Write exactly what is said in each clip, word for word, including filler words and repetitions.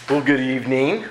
Well, good evening.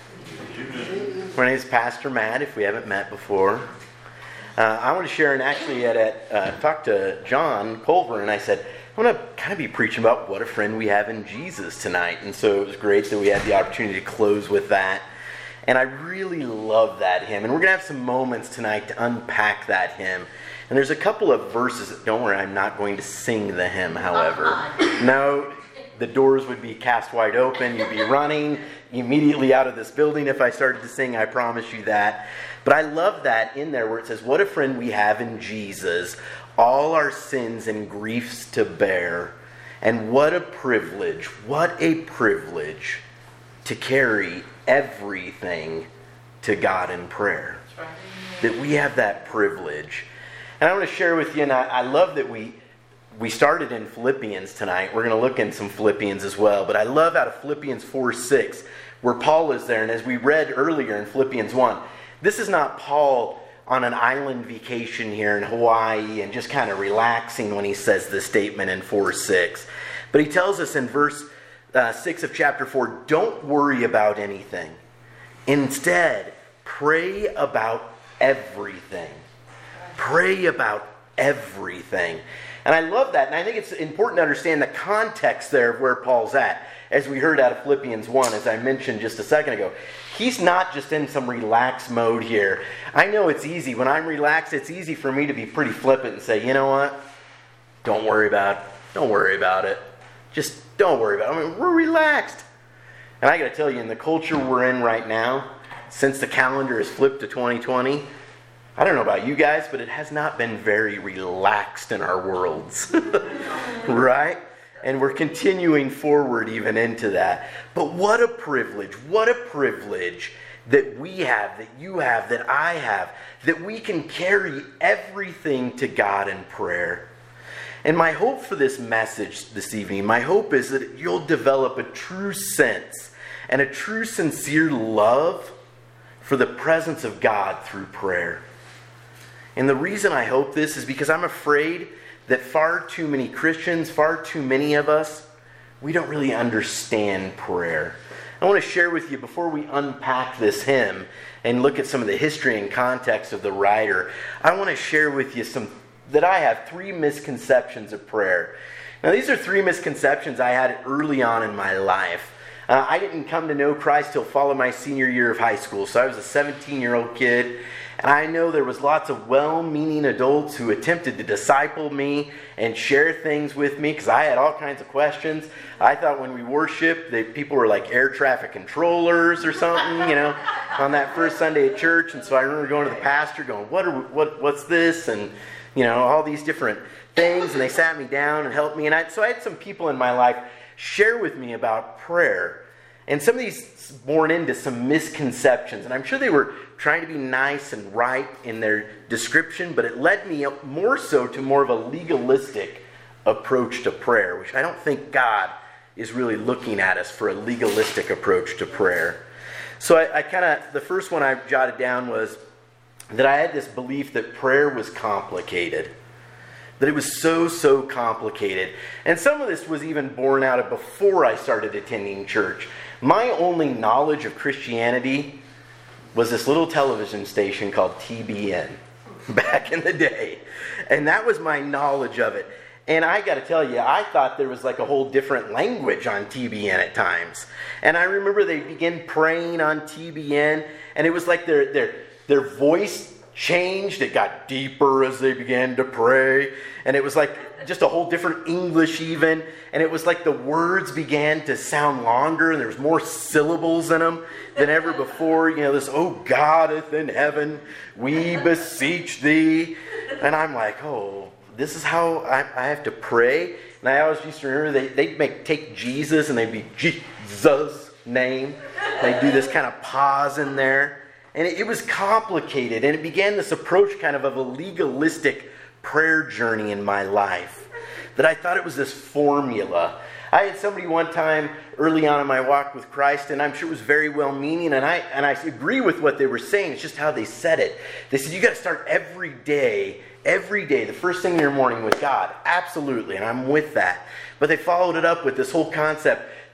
My name is Pastor Matt, if we haven't met before. Uh, I want to share, and actually at, at uh, talked to John Culver, and I said, I want to kind of be preaching about what a friend we have in Jesus tonight. And so it was great that we had the opportunity to close with that. And I really love that hymn. And we're going to have some moments tonight to unpack that hymn. And there's a couple of verses. Don't worry, I'm not going to sing the hymn, however. Uh-huh. No, the doors would be cast wide open. You'd be running immediately out of this building if I started to sing. I promise you that. But I love that in there where it says, what a friend we have in Jesus, all our sins and griefs to bear. And what a privilege, what a privilege to carry everything to God in prayer. Right. That we have that privilege. And I want to share with you, and I, I love that we we started in Philippians tonight. We're going to look in some Philippians as well. But I love out of Philippians four six, where Paul is there. And as we read earlier in Philippians one, this is not Paul on an island vacation here in Hawaii and just kind of relaxing when he says this statement in four six. But he tells us in verse uh, six of chapter four, don't worry about anything. Instead, pray about everything. Pray about everything. And I love that. And I think it's important to understand the context there of where Paul's at. As we heard out of Philippians one, as I mentioned just a second ago. He's not just in some relaxed mode here. I know it's easy. When I'm relaxed, it's easy for me to be pretty flippant and say, you know what? Don't worry about it. Don't worry about it. Just don't worry about it. I mean, we're relaxed. And I got to tell you, in the culture we're in right now, since the calendar is flipped to twenty twenty, I don't know about you guys, but it has not been very relaxed in our worlds. Right? And we're continuing forward even into that. But what a privilege, what a privilege that we have, that you have, that I have, that we can carry everything to God in prayer. And my hope for this message this evening, my hope is that you'll develop a true sense and a true sincere love for the presence of God through prayer. And the reason I hope this is because I'm afraid that far too many Christians, far too many of us, we don't really understand prayer. I want to share with you, before we unpack this hymn and look at some of the history and context of the writer, I want to share with you some, that I have three misconceptions of prayer. Now, these are three misconceptions I had early on in my life. Uh, I didn't come to know Christ till fall of my senior year of high school, so I was a seventeen-year-old kid. And I know there was lots of well-meaning adults who attempted to disciple me and share things with me because I had all kinds of questions. I thought when we worshiped that people were like air traffic controllers or something, you know, on that first Sunday at church. And so I remember going to the pastor going, what are we, what what's this? And, you know, all these different things. And they sat me down and helped me. And I, so I had some people in my life share with me about prayer. And some of these born into some misconceptions. And I'm sure they were trying to be nice and right in their description, but it led me more so to more of a legalistic approach to prayer, which I don't think God is really looking at us for a legalistic approach to prayer. So I, I kind of, the first one I jotted down was that I had this belief that prayer was complicated. That it was so, so complicated. And some of this was even born out of before I started attending church. My only knowledge of Christianity was this little television station called T B N back in the day. And that was my knowledge of it. And I got to tell you, I thought there was like a whole different language on T B N at times. And I remember they began praying on T B N, and it was like their their their voice changed. It got deeper as they began to pray. And it was like just a whole different English even. And it was like the words began to sound longer and there was more syllables in them than ever before. You know, this, oh Godeth in heaven, we beseech thee. And I'm like, oh, this is how I, I have to pray. And I always used to remember they, they'd make, take Jesus and they'd be Jesus' name. They'd do this kind of pause in there. And it, it was complicated. And it began this approach kind of of a legalistic prayer journey in my life. That I thought it was this formula. I had somebody one time early on in my walk with Christ, and I'm sure it was very well-meaning, and I and I agree with what they were saying. It's just how they said it. They said, you got to start every day, every day, the first thing in your morning with God. Absolutely, and I'm with that. But they followed it up with this whole concept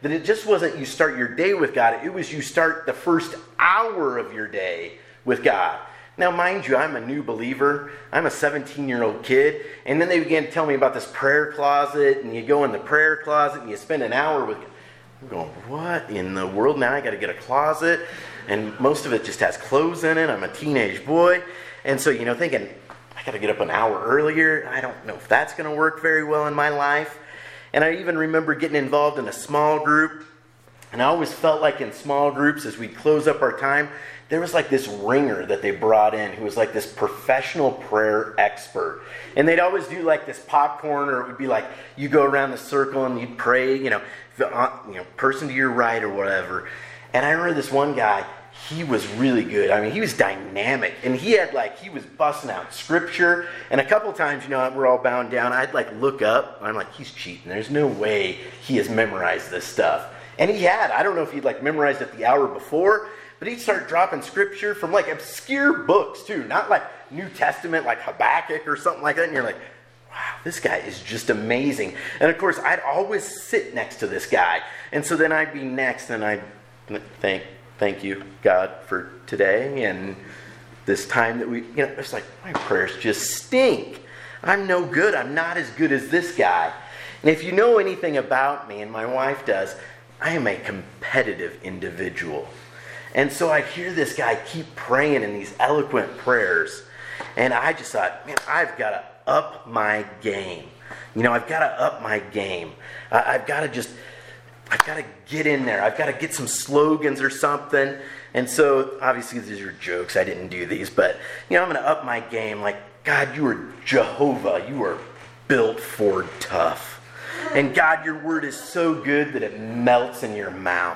that it just wasn't you start your day with God. It was you start the first hour of your day with God. Now, mind you, I'm a new believer. I'm a seventeen-year-old kid. And then they began to tell me about this prayer closet. And you go in the prayer closet and you spend an hour with God. I'm going, what in the world? Now I got to get a closet. And most of it just has clothes in it. I'm a teenage boy. And so, you know, thinking, I got to get up an hour earlier. I don't know if that's going to work very well in my life. And I even remember getting involved in a small group. And I always felt like in small groups, as we'd close up our time, there was like this ringer that they brought in who was like this professional prayer expert. And they'd always do like this popcorn, or it would be like you go around the circle and you'd pray, you know, the, you know, person to your right or whatever. And I remember this one guy, he was really good. I mean, he was dynamic. And he had like, he was busting out scripture. And a couple times, you know, we're all bound down. I'd like look up. I'm like, he's cheating. There's no way he has memorized this stuff. And he had. I don't know if he'd like memorized it the hour before, but he'd start dropping scripture from like obscure books too. Not like New Testament, like Habakkuk or something like that. And you're like, wow, this guy is just amazing. And of course, I'd always sit next to this guy. And so then I'd be next and I'd thank, thank you, God, for today and this time that we, you know, it's like, my prayers just stink. I'm no good. I'm not as good as this guy. And if you know anything about me, and my wife does, I am a competitive individual. And so I'd hear this guy keep praying in these eloquent prayers. And I just thought, man, I've got to up my game. You know, I've got to up my game. I, I've got to just, I've got to get in there. I've got to get some slogans or something. And so, obviously, these are jokes. I didn't do these. But, you know, I'm going to up my game. Like, God, you are Jehovah. You are built for tough. And God, your word is so good that it melts in your mouth.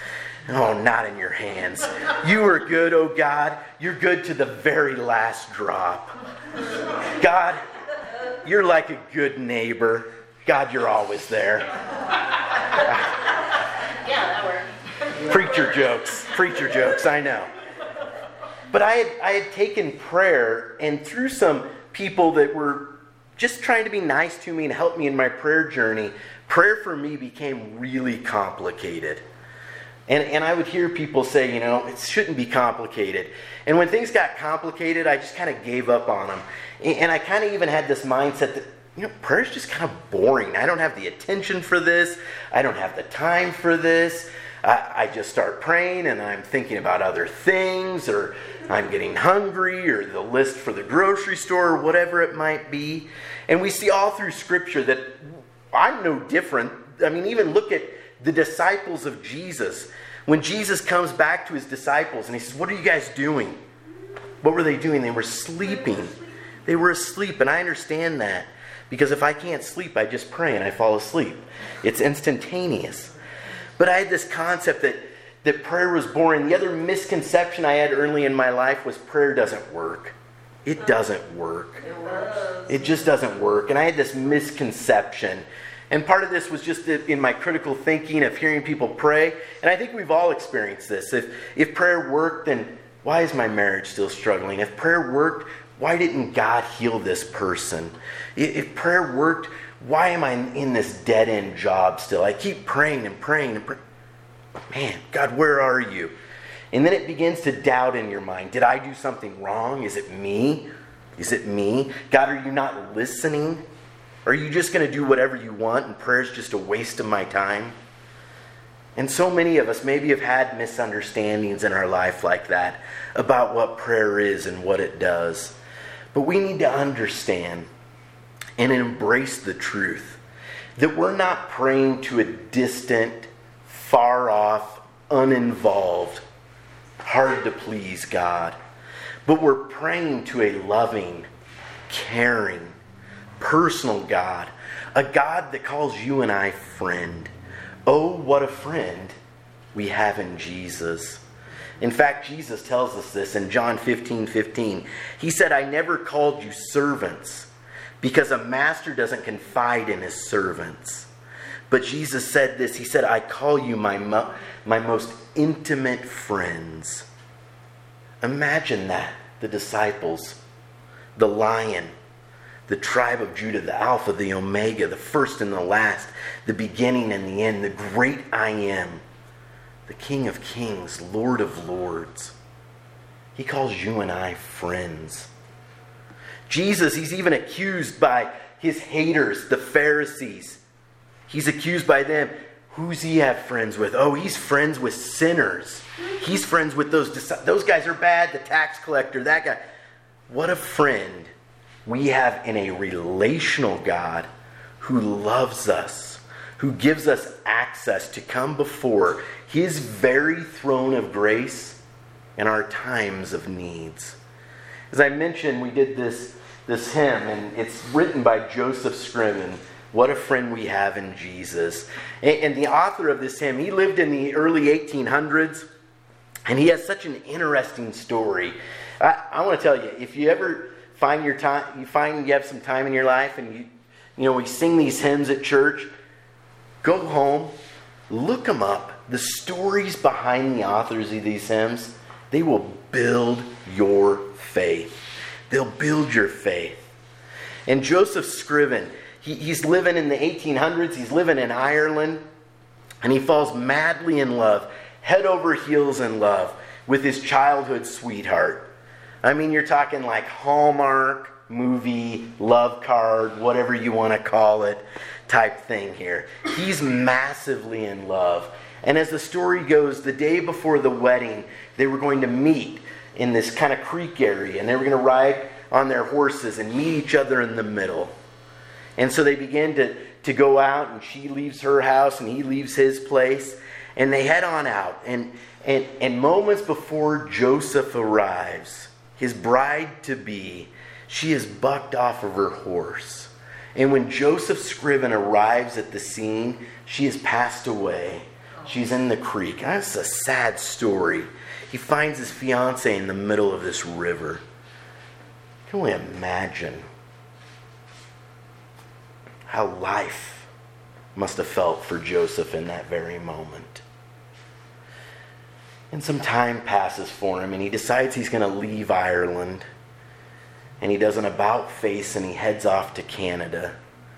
Oh, not in your hands. You are good, oh God. You're good to the very last drop. God, you're like a good neighbor. God, you're always there. Yeah, that worked. Preacher jokes. Preacher jokes, I know. But I had, I had taken prayer, and through some people that were just trying to be nice to me and help me in my prayer journey, prayer for me became really complicated. And and I would hear people say, you know, it shouldn't be complicated. And when things got complicated, I just kind of gave up on them. And I kind of even had this mindset that, you know, prayer is just kind of boring. I don't have the attention for this. I don't have the time for this. I, I just start praying and I'm thinking about other things, or I'm getting hungry, or the list for the grocery store, or whatever it might be. And we see all through Scripture that I'm no different. I mean, even look at the disciples of Jesus. When Jesus comes back to his disciples and he says, what are you guys doing? What were they doing? They were sleeping. They were asleep. And I understand that, because if I can't sleep, I just pray and I fall asleep. It's instantaneous. But I had this concept that, that prayer was boring. The other misconception I had early in my life was prayer doesn't work. It doesn't work. It just doesn't work. And I had this misconception. And part of this was just in my critical thinking of hearing people pray. And I think we've all experienced this. If if prayer worked, then why is my marriage still struggling? If prayer worked, why didn't God heal this person? If prayer worked, why am I in this dead-end job still? I keep praying and praying and praying. Man, God, where are you? And then it begins to doubt in your mind. Did I do something wrong? Is it me? Is it me? God, are you not listening? Are you just going to do whatever you want and prayer is just a waste of my time? And so many of us maybe have had misunderstandings in our life like that about what prayer is and what it does. But we need to understand and embrace the truth that we're not praying to a distant, far off, uninvolved, hard to please God. But we're praying to a loving, caring, personal God. A God that calls you and I friend. Oh, what a friend we have in Jesus. In fact, Jesus tells us this in John fifteen fifteen. He said, I never called you servants, because a master doesn't confide in his servants. But Jesus said this. He said, I call you my, mo- my most intimate friends. Imagine that. The disciples, the lion, the tribe of Judah, the Alpha, the Omega, the first and the last, the beginning and the end, the great I am, the King of kings, Lord of lords. He calls you and I friends. Jesus, he's even accused by his haters, the Pharisees. He's accused by them. Who's he have friends with? Oh, he's friends with sinners. He's friends with those, those guys are bad, the tax collector, that guy. What a friend we have in a relational God who loves us, who gives us access to come before his very throne of grace in our times of needs. As I mentioned, we did this, this hymn, and it's written by Joseph Scriven. What a friend we have in Jesus. And, and the author of this hymn, he lived in the early eighteen hundreds, and he has such an interesting story. I, I want to tell you, if you ever find your time, you find you have some time in your life, and you, you know, we sing these hymns at church, go home, look them up. The stories behind the authors of these hymns, they will build your faith. They'll build your faith. And Joseph Scriven, he, he's living in the eighteen hundreds. He's living in Ireland. And he falls madly in love, head over heels in love, with his childhood sweetheart. I mean, you're talking like Hallmark movie, love card, whatever you want to call it, type thing here. He's massively in love. And as the story goes, the day before the wedding, they were going to meet in this kind of creek area, and they were going to ride on their horses and meet each other in the middle. And so they begin to, to go out, and she leaves her house and he leaves his place, and they head on out. And, and, and moments before Joseph arrives, his bride-to-be, she is bucked off of her horse. And when Joseph Scriven arrives at the scene, she has passed away. She's in the creek. That's a sad story. He finds his fiancée in the middle of this river. Can we imagine how life must have felt for Joseph in that very moment? And some time passes for him, and he decides he's going to leave Ireland. And he does an about face, and he heads off to Canada.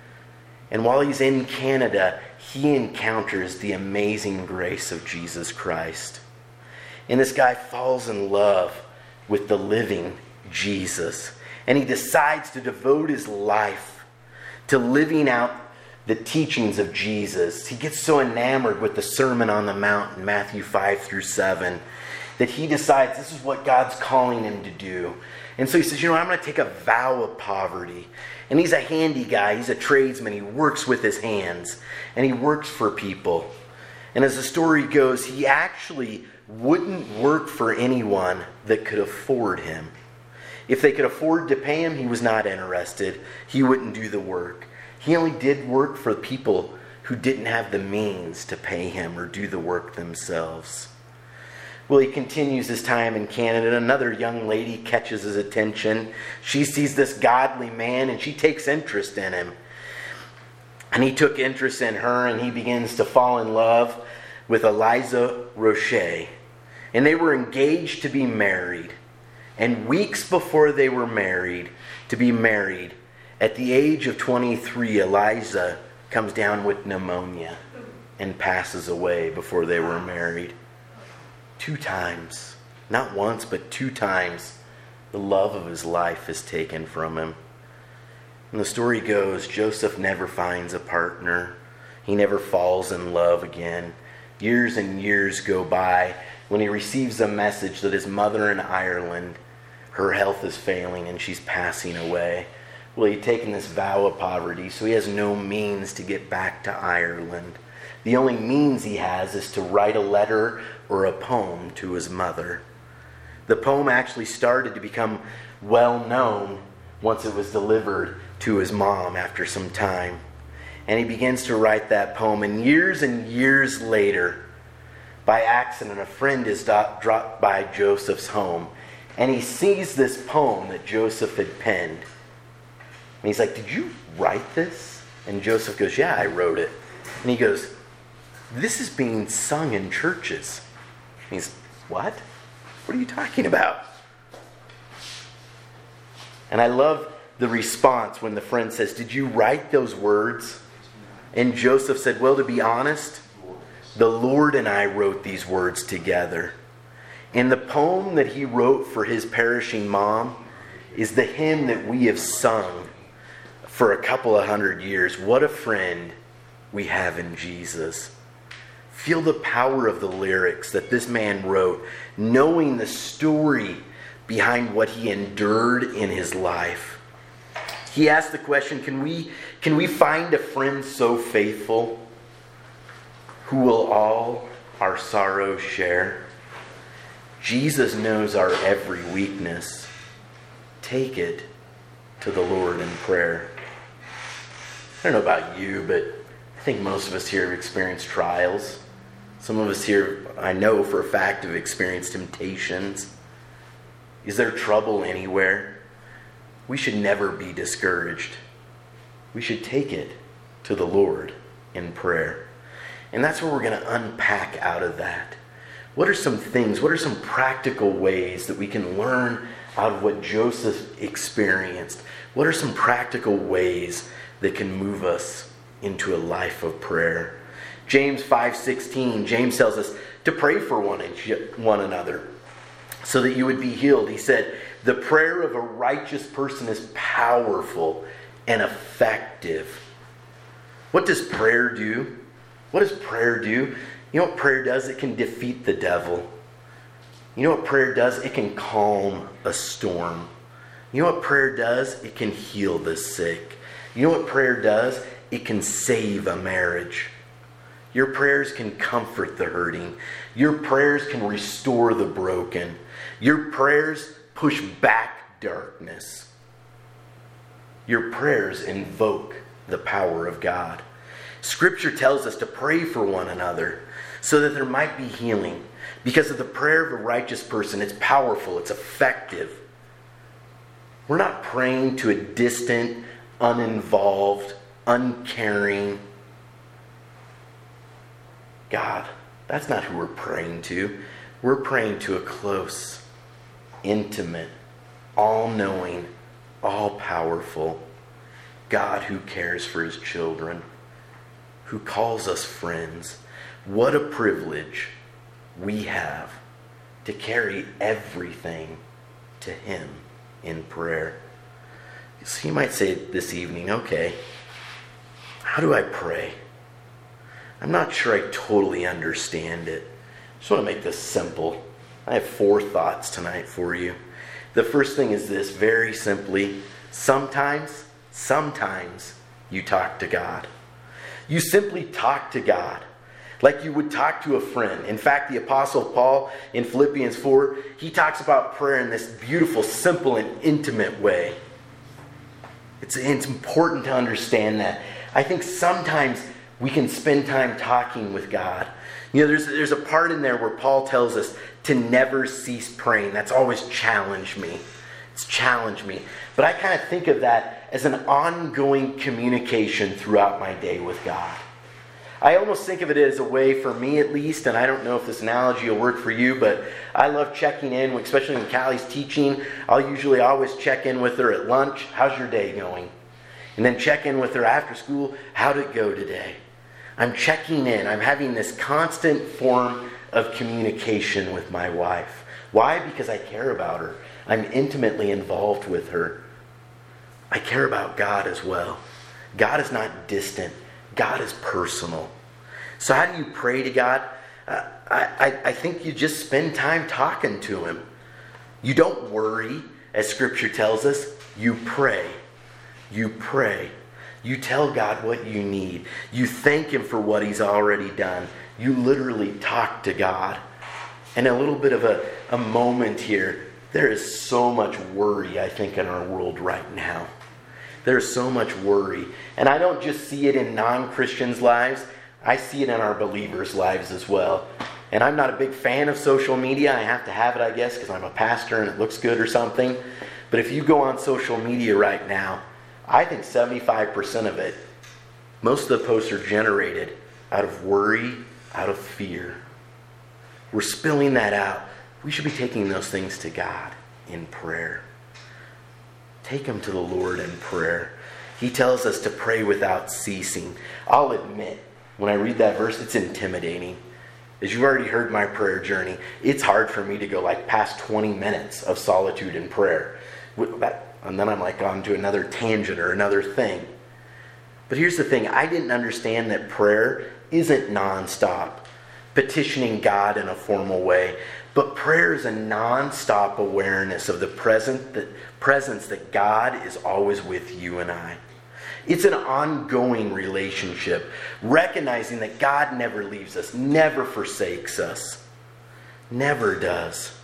And while he's in Canada, he encounters the amazing grace of Jesus Christ. And this guy falls in love with the living Jesus. And he decides to devote his life to living out the teachings of Jesus. He gets so enamored with the Sermon on the Mount in Matthew five through seven that he decides this is what God's calling him to do. And so he says, you know, I'm going to take a vow of poverty. And he's a handy guy. He's a tradesman. He works with his hands. And he works for people. And as the story goes, he actually wouldn't work for anyone that could afford him. If they could afford to pay him, he was not interested. He wouldn't do the work. He only did work for people who didn't have the means to pay him or do the work themselves. Well, he continues his time in Canada, and another young lady catches his attention. She sees this godly man, and she takes interest in him. And he took interest in her, and he begins to fall in love with Eliza Roche. And they were engaged to be married. And weeks before they were married, to be married, at the age of twenty-three, Eliza comes down with pneumonia and passes away before they were married. Two times, not once, but two times, the love of his life is taken from him. And the story goes, Joseph never finds a partner. He never falls in love again. Years and years go by when he receives a message that his mother in Ireland, her health is failing and she's passing away. Well, he'd taken this vow of poverty, so he has no means to get back to Ireland. The only means he has is to write a letter or a poem to his mother. The poem actually started to become well known once it was delivered to his mom after some time. And he begins to write that poem. And years and years later, by accident, a friend is dropped by Joseph's home. And he sees this poem that Joseph had penned. And he's like, did you write this? And Joseph goes, yeah, I wrote it. And he goes, this is being sung in churches. And he's, what? What are you talking about? And I love the response when the friend says, "Did you write those words?" And Joseph said, "Well, to be honest, the Lord and I wrote these words together." And the poem that he wrote for his perishing mom is the hymn that we have sung for a couple of hundred years. What a friend we have in Jesus. Feel the power of the lyrics that this man wrote, knowing the story behind what he endured in his life. He asked the question, can we, can we find a friend so faithful who will all our sorrows share? Jesus knows our every weakness. Take it to the Lord in prayer. I don't know about you, but I think most of us here have experienced trials. Some of us here, I know for a fact, have experienced temptations. Is there trouble anywhere? We should never be discouraged. We should take it to the Lord in prayer. And that's what we're going to unpack out of that. What are some things, what are some practical ways that we can learn out of what Joseph experienced? What are some practical ways that can move us into a life of prayer? James five sixteen, James tells us to pray for one, one another so that you would be healed. He said, the prayer of a righteous person is powerful and effective. What does prayer do? What does prayer do? You know what prayer does? It can defeat the devil. You know what prayer does? It can calm a storm. You know what prayer does? It can heal the sick. You know what prayer does? It can save a marriage. Your prayers can comfort the hurting. Your prayers can restore the broken. Your prayers push back darkness. Your prayers invoke the power of God. Scripture tells us to pray for one another so that there might be healing. Because of the prayer of a righteous person, it's powerful, it's effective. We're not praying to a distant, uninvolved, uncaring God. That's not who we're praying to. We're praying to a close, intimate, all-knowing, all-powerful God who cares for his children, who calls us friends. What a privilege we have to carry everything to him in prayer. So you might say this evening, okay, how do I pray? I'm not sure I totally understand it. I just want to make this simple. I have four thoughts tonight for you. The first thing is this, very simply, sometimes, sometimes you talk to God. You simply talk to God like you would talk to a friend. In fact, the Apostle Paul in Philippians four, he talks about prayer in this beautiful, simple, and intimate way. It's, it's important to understand that. I think sometimes we can spend time talking with God. You know, there's, there's a part in there where Paul tells us to never cease praying. That's always challenged me. It's challenged me. But I kind of think of that as an ongoing communication throughout my day with God. I almost think of it as a way, for me at least, and I don't know if this analogy will work for you, but I love checking in, especially when Callie's teaching. I'll usually always check in with her at lunch. How's your day going? And then check in with her after school. How'd it go today? I'm checking in. I'm having this constant form of communication with my wife. Why? Because I care about her. I'm intimately involved with her. I care about God as well. God is not distant. God is personal. So how do you pray to God? Uh, I, I, I think you just spend time talking to him. You don't worry, as Scripture tells us. You pray. You pray. You tell God what you need. You thank him for what he's already done. You literally talk to God. And a little bit of a, a moment here. There is so much worry, I think, in our world right now. There's so much worry. And I don't just see it in non-Christians' lives. I see it in our believers' lives as well. And I'm not a big fan of social media. I have to have it, I guess, because I'm a pastor and it looks good or something. But if you go on social media right now, I think seventy-five percent of it, most of the posts are generated out of worry, out of fear. We're spilling that out. We should be taking those things to God in prayer. take them to the Lord in prayer. He tells us to pray without ceasing. I'll admit, when I read that verse, it's intimidating. As you've already heard my prayer journey, it's hard for me to go like past twenty minutes of solitude in prayer. And then I'm like on to another tangent or another thing. But here's the thing. I didn't understand that prayer isn't nonstop, petitioning God in a formal way. But prayer is a nonstop awareness of the present, the presence that God is always with you and I. It's an ongoing relationship, recognizing that God never leaves us, never forsakes us, never does.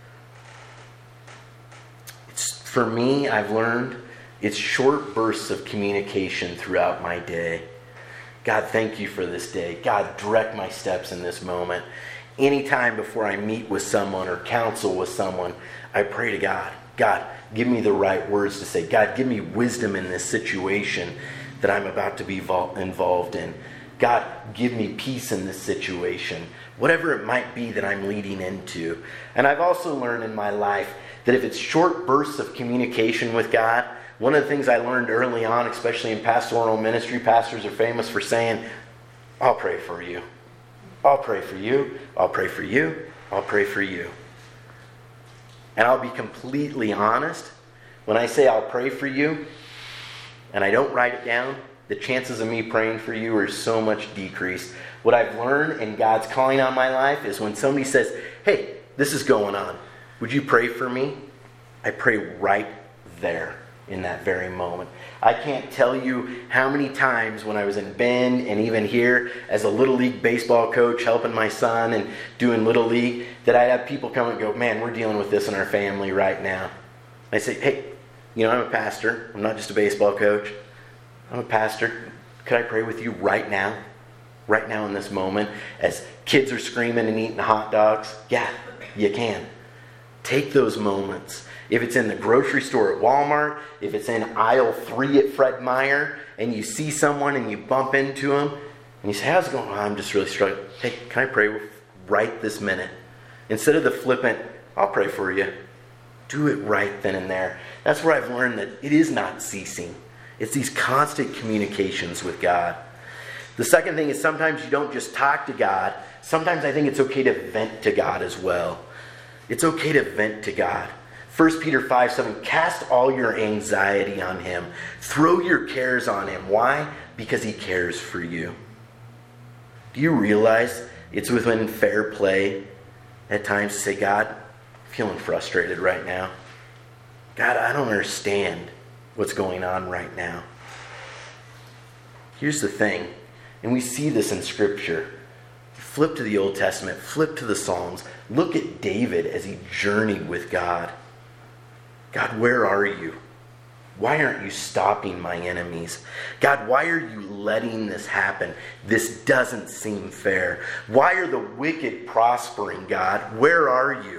It's, for me, I've learned it's short bursts of communication throughout my day. God, thank you for this day. God, direct my steps in this moment. Anytime before I meet with someone or counsel with someone, I pray to God, God, give me the right words to say. God, give me wisdom in this situation that I'm about to be involved in. God, give me peace in this situation, whatever it might be that I'm leading into. And I've also learned in my life that if it's short bursts of communication with God, one of the things I learned early on, especially in pastoral ministry, pastors are famous for saying, I'll pray for you. I'll pray for you. I'll pray for you. I'll pray for you. And I'll be completely honest. When I say I'll pray for you, and I don't write it down, the chances of me praying for you are so much decreased. What I've learned in God's calling on my life is when somebody says, hey, this is going on. Would you pray for me? I pray right there in that very moment. I can't tell you how many times when I was in Bend and even here as a Little League baseball coach helping my son and doing Little League that I'd have people come and go, man, we're dealing with this in our family right now. I say, hey, you know, I'm a pastor. I'm not just a baseball coach. I'm a pastor. Could I pray with you right now? Right now in this moment as kids are screaming and eating hot dogs? Yeah, you can. Take those moments. If it's in the grocery store at Walmart, if it's in aisle three at Fred Meyer, and you see someone and you bump into them, and you say, how's it going? Oh, I'm just really struggling. Hey, can I pray with right this minute? Instead of the flippant, I'll pray for you. Do it right then and there. That's where I've learned that it is not ceasing. It's these constant communications with God. The second thing is sometimes you don't just talk to God. Sometimes I think it's okay to vent to God as well. It's okay to vent to God. First Peter five seven, cast all your anxiety on him. Throw your cares on him. Why? Because he cares for you. Do you realize it's within fair play at times to say, God, I'm feeling frustrated right now. God, I don't understand what's going on right now. Here's the thing, and we see this in Scripture. Flip to the Old Testament, flip to the Psalms. Look at David as he journeyed with God. God, where are you? Why aren't you stopping my enemies? God, why are you letting this happen? This doesn't seem fair. Why are the wicked prospering, God? Where are you?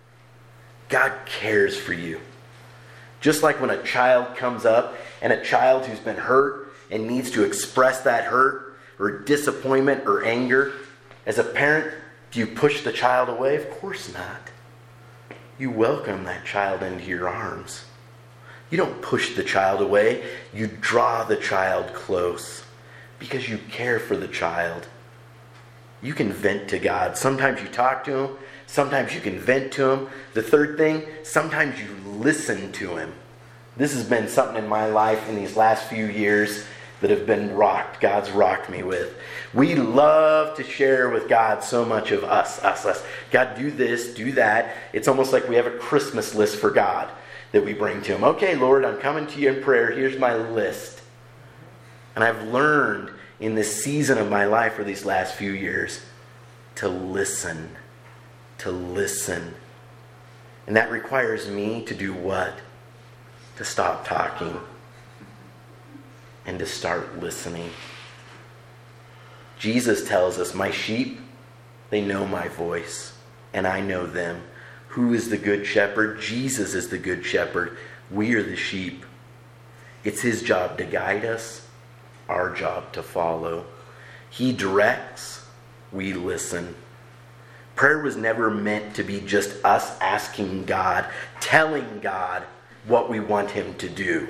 God cares for you. Just like when a child comes up and a child who's been hurt and needs to express that hurt or disappointment or anger, as a parent, do you push the child away? Of course not. You welcome that child into your arms. You don't push the child away. You draw the child close because you care for the child. You can vent to God. Sometimes you talk to him. Sometimes you can vent to him. The third thing, sometimes you listen to him. This has been something in my life in these last few years that have been rocked. God's rocked me with. We love to share with God so much of us, us, us. God, do this, do that. It's almost like we have a Christmas list for God that we bring to him. Okay, Lord, I'm coming to you in prayer. Here's my list. And I've learned in this season of my life for these last few years to listen. To listen. And that requires me to do what? To stop talking and to start listening. Jesus tells us, my sheep, they know my voice, and I know them. Who is the good shepherd? Jesus is the good shepherd. We are the sheep. It's his job to guide us, our job to follow. He directs, we listen. Prayer was never meant to be just us asking God, telling God, what we want him to do.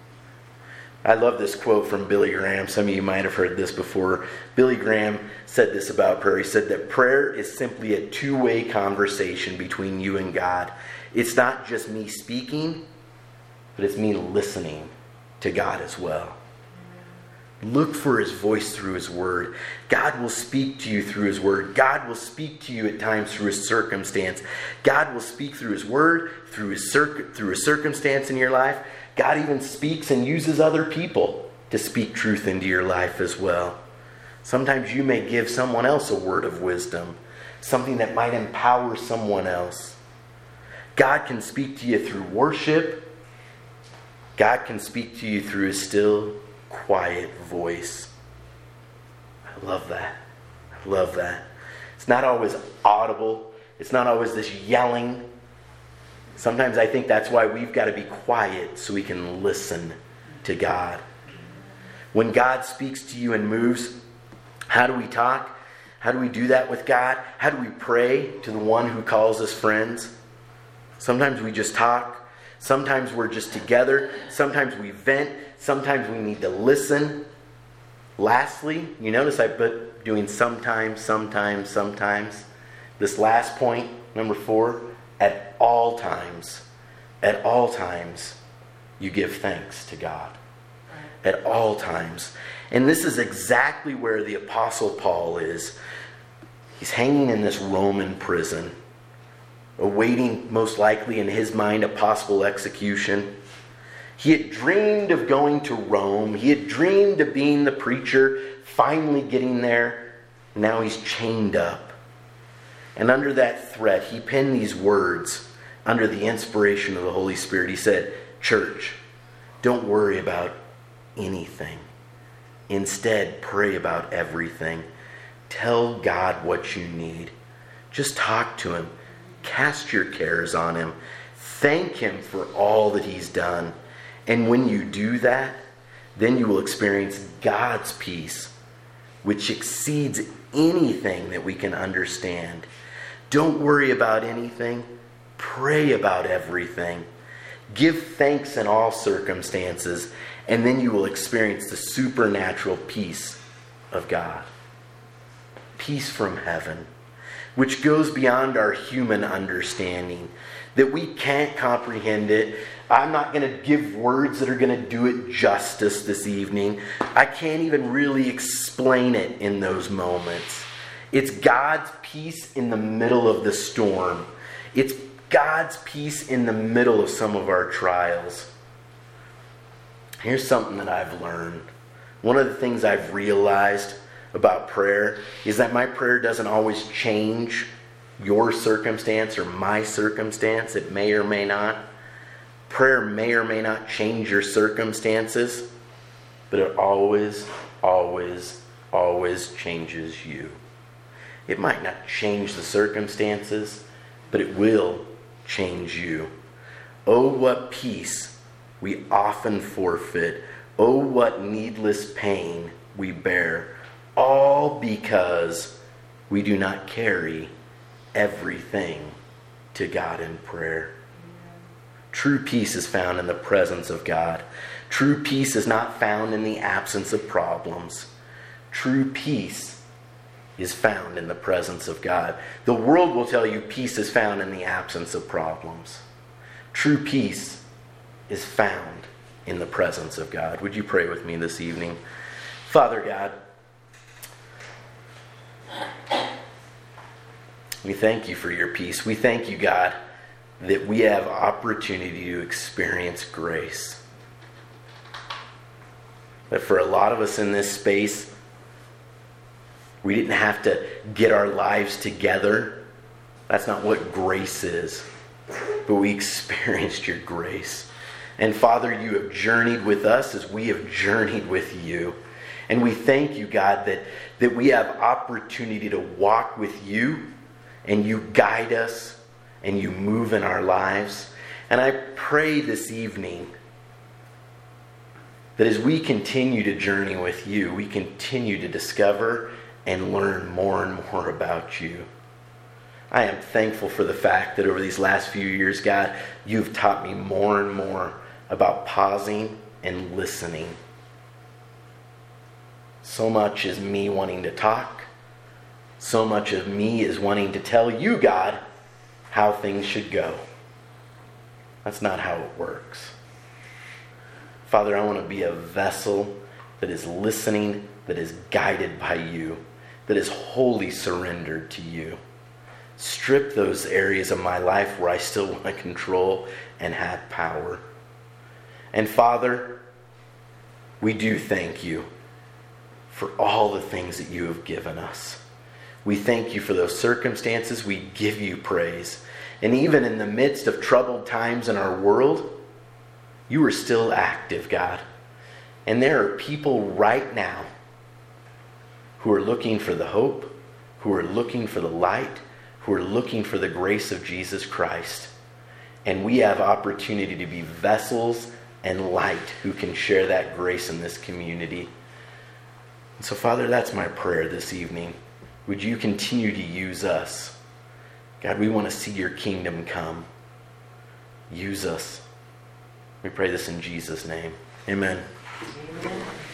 I love this quote from Billy Graham. Some of you might have heard this before. Billy Graham said this about prayer. He said that prayer is simply a two-way conversation between you and God. It's not just me speaking, but it's me listening to God as well. Look for his voice through his word. God will speak to you through his word. God will speak to you at times through his circumstance. God will speak through his word, through his cir- through a circumstance in your life. God even speaks and uses other people to speak truth into your life as well. Sometimes you may give someone else a word of wisdom, something that might empower someone else. God can speak to you through worship. God can speak to you through his still, quiet voice. I love that. I love that. It's not always audible. It's not always this yelling. Sometimes I think that's why we've got to be quiet so we can listen to God. When God speaks to you and moves, how do we talk? How do we do that with God? How do we pray to the one who calls us friends? Sometimes we just talk. Sometimes we're just together. Sometimes we vent. Sometimes we need to listen. Lastly, you notice I put doing sometimes, sometimes, sometimes. This last point, number four, at all times, at all times, you give thanks to God. At all times. And this is exactly where the Apostle Paul is. He's hanging in this Roman prison, awaiting, most likely in his mind, a possible execution. He had dreamed of going to Rome. He had dreamed of being the preacher, finally getting there. Now he's chained up. And under that threat, he penned these words under the inspiration of the Holy Spirit. He said, "Church, don't worry about anything. Instead, pray about everything. Tell God what you need. Just talk to him. Cast your cares on him. Thank him for all that he's done. And when you do that, then you will experience God's peace, which exceeds anything that we can understand. Don't worry about anything. Pray about everything. Give thanks in all circumstances, and then you will experience the supernatural peace of God. Peace from heaven, which goes beyond our human understanding, that we can't comprehend it. I'm not going to give words that are going to do it justice this evening. I can't even really explain it in those moments. It's God's peace in the middle of the storm. It's God's peace in the middle of some of our trials. Here's something that I've learned. One of the things I've realized about prayer is that my prayer doesn't always change your circumstance or my circumstance. It may or may not. Prayer may or may not change your circumstances, but it always, always, always changes you. It might not change the circumstances, but it will change you. Oh, what peace we often forfeit. Oh, what needless pain we bear. All because we do not carry everything to God in prayer. True peace is found in the presence of God. True peace is not found in the absence of problems. True peace is found in the presence of God. The world will tell you peace is found in the absence of problems. True peace is found in the presence of God. Would you pray with me this evening? Father God, we thank you for your peace. We thank you, God, that we have opportunity to experience grace. That for a lot of us in this space, we didn't have to get our lives together. That's not what grace is. But we experienced your grace. And Father, you have journeyed with us as we have journeyed with you. And we thank you, God, that, that we have opportunity to walk with you, and you guide us, and you move in our lives. And I pray this evening that as we continue to journey with you, we continue to discover and learn more and more about you. I am thankful for the fact that over these last few years, God, you've taught me more and more about pausing and listening. So much is me wanting to talk. So much of me is wanting to tell you, God, how things should go. That's not how it works. Father, I want to be a vessel that is listening, that is guided by you, that is wholly surrendered to you. Strip those areas of my life where I still want to control and have power. And Father, we do thank you for all the things that you have given us. We thank you for those circumstances. We give you praise. And even in the midst of troubled times in our world, you are still active, God. And there are people right now who are looking for the hope, who are looking for the light, who are looking for the grace of Jesus Christ. And we have opportunity to be vessels and light who can share that grace in this community. And so, Father, that's my prayer this evening. Would you continue to use us? God, we want to see your kingdom come. Use us. We pray this in Jesus' name. Amen. Amen.